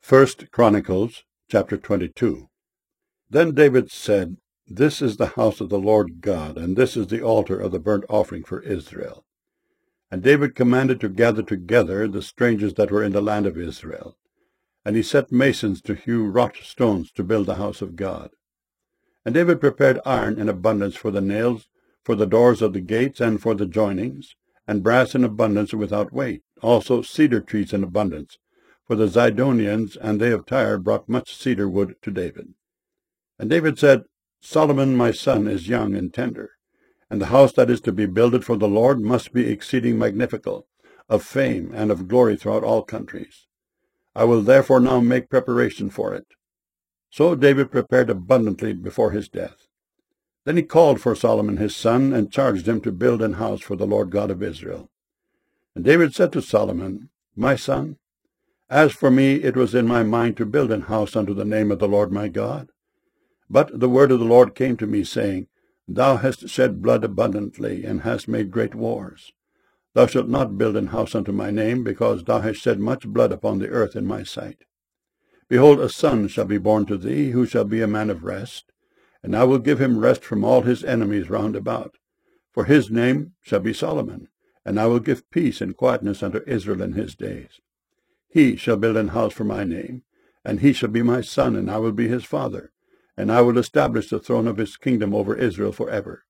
First Chronicles chapter 22. Then David said, This is the house of the Lord God, and this is the altar of the burnt offering for Israel. And David commanded to gather together the strangers that were in the land of Israel. And he set masons to hew wrought stones to build the house of God. And David prepared iron in abundance for the nails, for the doors of the gates, and for the joinings, and brass in abundance without weight, also cedar trees in abundance. For the Zidonians and they of Tyre brought much cedar wood to David. And David said, Solomon my son is young and tender, and the house that is to be builded for the Lord must be exceeding magnifical, of fame and of glory throughout all countries. I will therefore now make preparation for it. So David prepared abundantly before his death. Then he called for Solomon his son, and charged him to build an house for the Lord God of Israel. And David said to Solomon, My son, as for me, it was in my mind to build an house unto the name of the Lord my God. But the word of the Lord came to me, saying, Thou hast shed blood abundantly, and hast made great wars. Thou shalt not build an house unto my name, because thou hast shed much blood upon the earth in my sight. Behold, a son shall be born to thee, who shall be a man of rest, and I will give him rest from all his enemies round about. For his name shall be Solomon, and I will give peace and quietness unto Israel in his days. He shall build an house for my name, and he shall be my son, and I will be his father, and I will establish the throne of his kingdom over Israel forever.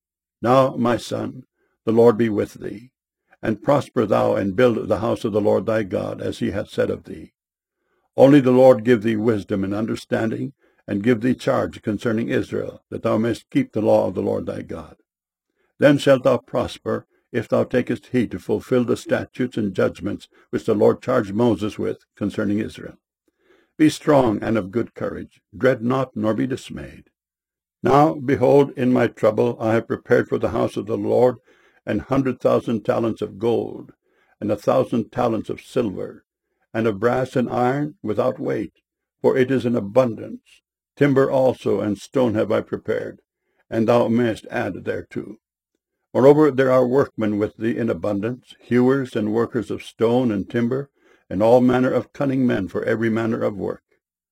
Now, my son, the Lord be with thee, and prosper thou, and build the house of the Lord thy God, as he hath said of thee. Only the Lord give thee wisdom and understanding, and give thee charge concerning Israel, that thou mayest keep the law of the Lord thy God. Then shalt thou prosper, if thou takest heed to fulfill the statutes and judgments which the Lord charged Moses with concerning Israel. Be strong and of good courage. Dread not, nor be dismayed. Now, behold, in my trouble I have prepared for the house of the Lord 100,000 talents of gold, and 1,000 talents of silver, and of brass and iron without weight, for it is in abundance. Timber also and stone have I prepared, and thou mayest add thereto. Moreover, there are workmen with thee in abundance, hewers and workers of stone and timber, and all manner of cunning men for every manner of work.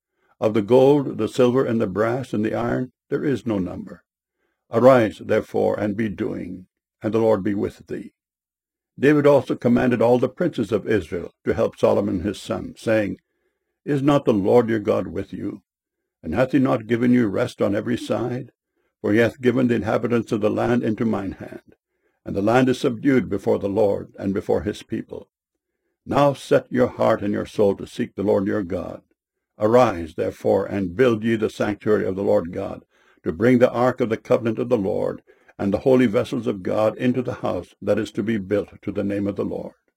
Of the gold, the silver, and the brass, and the iron, there is no number. Arise, therefore, and be doing, and the Lord be with thee. David also commanded all the princes of Israel to help Solomon his son, saying, Is not the Lord your God with you? And hath he not given you rest on every side? For he hath given the inhabitants of the land into mine hand, and the land is subdued before the Lord and before his people. Now set your heart and your soul to seek the Lord your God. Arise, therefore, and build ye the sanctuary of the Lord God, to bring the ark of the covenant of the Lord, and the holy vessels of God into the house that is to be built to the name of the Lord.